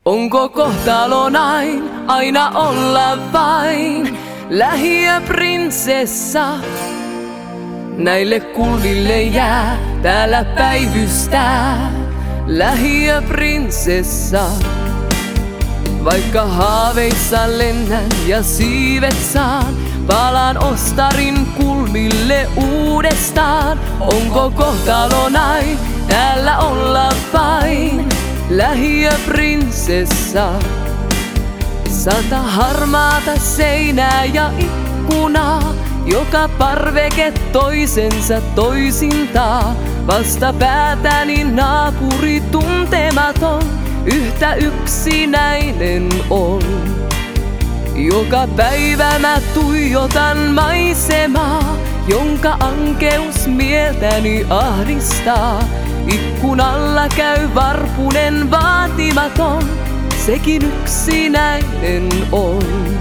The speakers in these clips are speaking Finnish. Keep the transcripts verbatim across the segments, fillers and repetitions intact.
Onko kohtalo näin, aina olla vain lähiöprinsessa? Näille kulville jää täällä päivystää lähiöprinsessa. Vaikka haaveissa lennän ja siivet saan, palaan ostarin kulmille uudestaan. Onko kohtalo näin, täällä olla vain lähiöprinsessa? Sata harmaata seinää ja ikkunaa, joka parveke toisensa toisintaa. Vasta päätäni naapuri tuntematon, yhtä yksinäinen on. Joka päivä mä tuijotan maisemaa, jonka ankeus mieltäni ahdistaa. Ikkunalla käy varpunen vaatimaton, sekin yksinäinen on.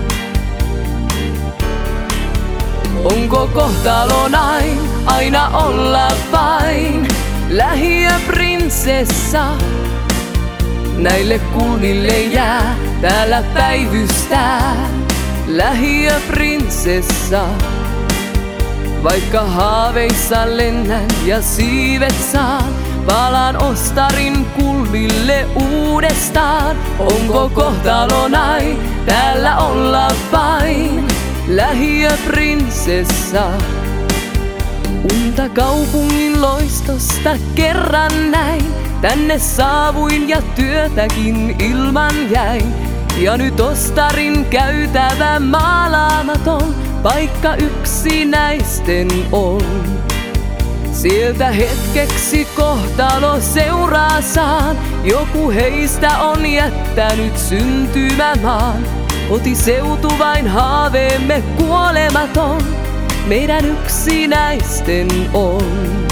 Onko kohtalo näin, aina olla vain lähiöprinsessa? Näille kulmille jää täällä päivystää lähiöprinsessa. Vaikka haaveissa lennän ja siivet saan, palaan ostarin kulmille uudestaan. Onko kohtalo näin, täällä olla vain lähiöprinsessa? Unta kaupungin loistosta kerran näin, tänne saavuin ja työtäkin ilman jäin. Ja nyt ostarin käytävä maalaamaton, paikka yksinäisten on. Sieltä hetkeksi kohtalo seuraa saan, joku heistä on jättänyt syntymämaan. Kotiseutu vain haaveemme kuolematon, meidän yksinäisten on.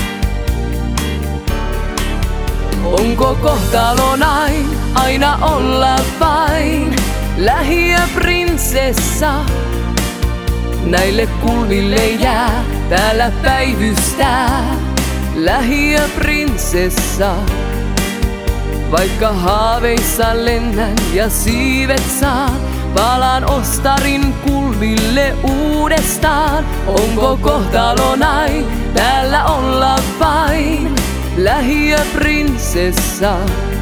Onko kohtalo näin, aina olla vain lähiöprinsessa? Näille kulmille jää täällä päivystää lähiöprinsessa. Vaikka haaveissa lennän ja siivet saan, palaan ostarin kulmille uudestaan. Onko kohtalo näin, täällä olla vain lähiöprinsessa?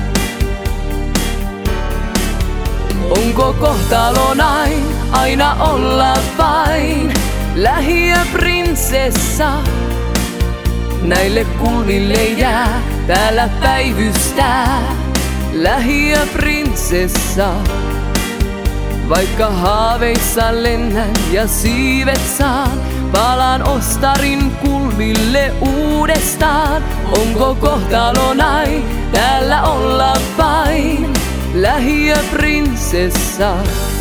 Onko kohtalo näin, aina olla vain lähiöprinsessa? Näille kulmille jää täällä päivystää lähiöprinsessa. Vaikka haaveissa lennän ja siivet saan, palaan ostarin kulmille uudestaan. Onko kohtalo näin, täällä olla vain lähiöprinsessa?